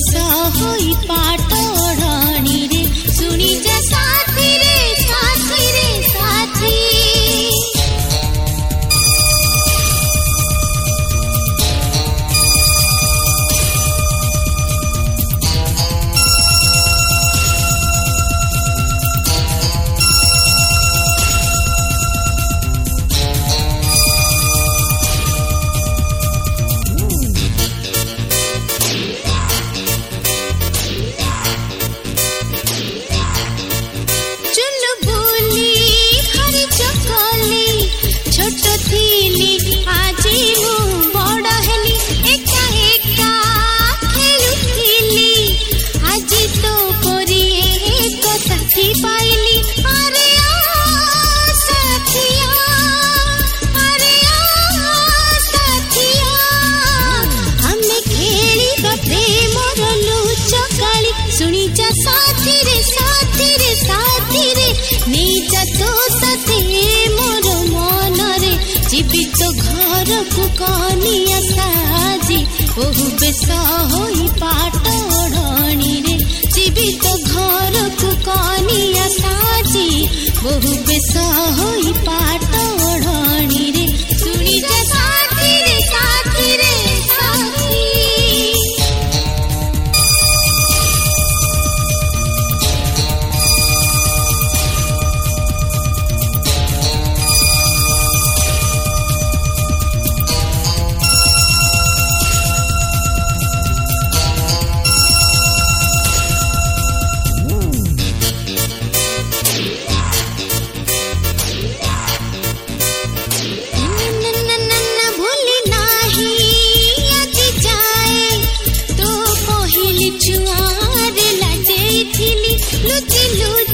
Base होई पाटोढ़णी रे सुनी जा साथी रे साथी रे साथी। सुनी जा साथी रे साथी रे साथी रे नहीं जा तो साथी मोर मन रे जीवित घर को कनिया साजी ओहु बेस होई पाटोढ़णी रे जीवित घर को कनिया साजी ओहु बेस होई पाटोढ़णी रे सुनी जा साथी रे साथी रे साथी। Luche Luche